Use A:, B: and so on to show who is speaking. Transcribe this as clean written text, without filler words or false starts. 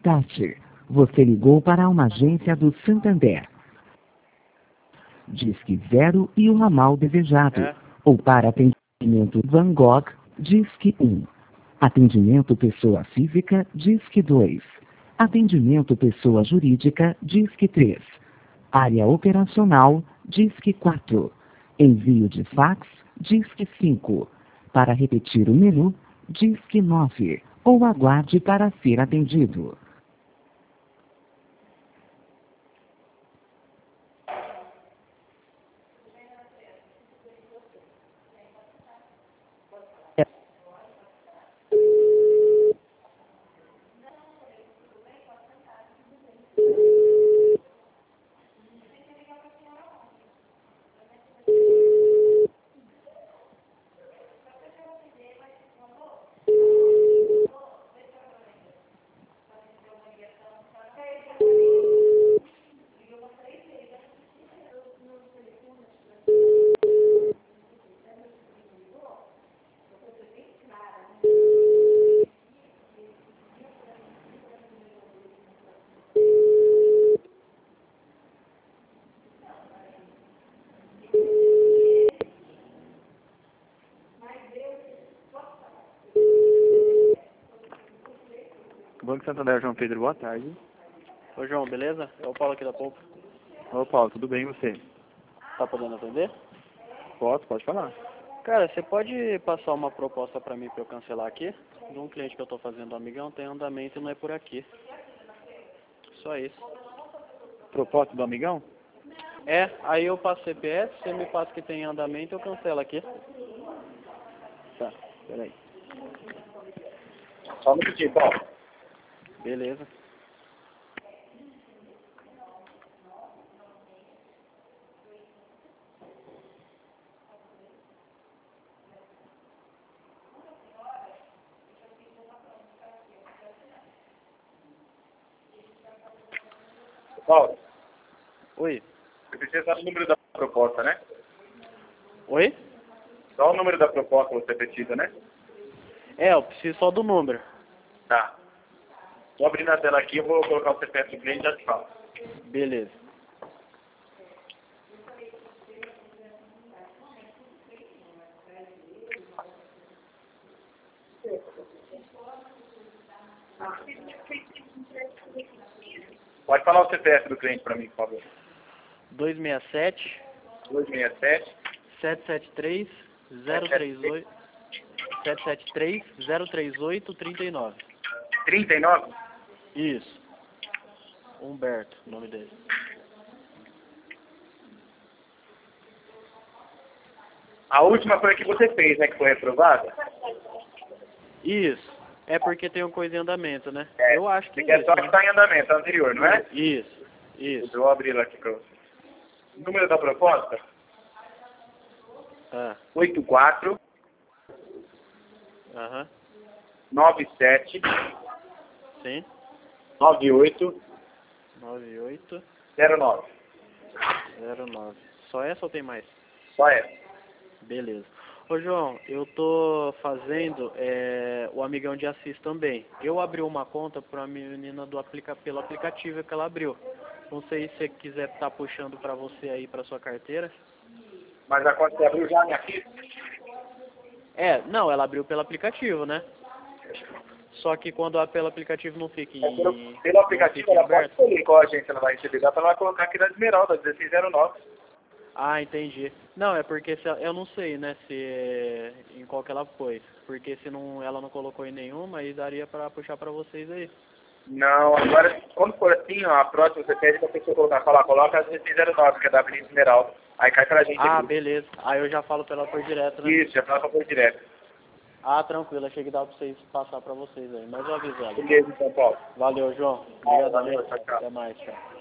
A: Start. Você ligou para uma agência do Santander. Disque 0 e o ramal desejado. Ou para atendimento Van Gogh, Disque 1. Atendimento pessoa física, Disque 2. Atendimento pessoa jurídica, Disque 3. Área operacional, Disque 4. Envio de fax, Disque 5. Para repetir o menu, Disque 9. Ou aguarde para ser atendido.
B: Banco Santander, João Pedro, boa tarde.
C: Ô João, beleza? É o Paulo aqui da Poupa.
B: Ô Paulo, tudo bem e você?
C: Tá podendo atender?
B: Pode falar.
C: Cara, você pode passar uma proposta pra mim pra eu cancelar aqui? De um cliente que eu tô fazendo, amigão, tem andamento e não é por aqui. Só isso.
B: Proposta do amigão?
C: É, aí eu passo CPF, você me passa que tem andamento, eu cancelo aqui.
B: Tá, peraí. Só um minutinho, Paulo.
C: Beleza.
B: Paulo,
C: Oi.
B: você precisa só do número da proposta, né?
C: Oi?
B: Só o número da proposta você precisa, né?
C: É, eu preciso só do número.
B: Tá. Vou abrir na tela aqui, eu vou colocar o CPF do cliente e já te falo.
C: Beleza.
B: Pode falar o CPF do cliente para mim, por favor.
C: 267
B: 267
C: 773 038 773 038 39.
B: 39?
C: Isso. Humberto, o nome dele.
B: A última foi a que você fez, né? Que foi reprovada?
C: Isso. É porque tem uma coisa em andamento, né?
B: É.
C: Eu acho que
B: Você quer
C: isso,
B: só
C: né?
B: que está em andamento, a anterior, não é?
C: Isso. Isso.
B: Eu vou abrir ela aqui para você. Número da proposta?
C: Ah.
B: 84
C: Aham.
B: 97
C: Sim.
B: 98
C: 98
B: 09.
C: 09. Só essa ou tem mais?
B: Só essa.
C: Beleza. Ô João, eu tô fazendo o Amigão de Assis também. Eu abri uma conta pra menina pelo aplicativo que ela abriu. Não sei se você quiser estar puxando pra você aí pra sua carteira.
B: Mas a conta você abriu já, minha filha?
C: Não, ela abriu pelo aplicativo, né? Só que quando pelo aplicativo não fica em
B: Pelo aplicativo ela pode
C: aberto.
B: escolher qual agência ela vai receber. Dá para ela colocar aqui na Esmeralda, 1609.
C: Ah, entendi. Não, é porque eu não sei, né, se em qual que ela foi. Porque se não, ela não colocou em nenhuma, aí daria pra puxar pra vocês aí.
B: Não, agora, quando for assim, ó, a próxima você pede pra pessoa colocar, coloca a 1609, que é da Avenida Esmeralda. Aí cai pra gente
C: Ah,
B: aqui.
C: beleza. Aí eu já falo pra ela por direto, né?
B: Isso, já fala pra pôr direto.
C: Ah, tranquilo. Achei que dava pra vocês passar pra vocês aí. Mas eu aviso ela.
B: Beleza, então, Paulo.
C: Valeu, João. Obrigado,
B: Valeu,
C: gente.
B: tchau, tchau.
C: Até mais, tchau.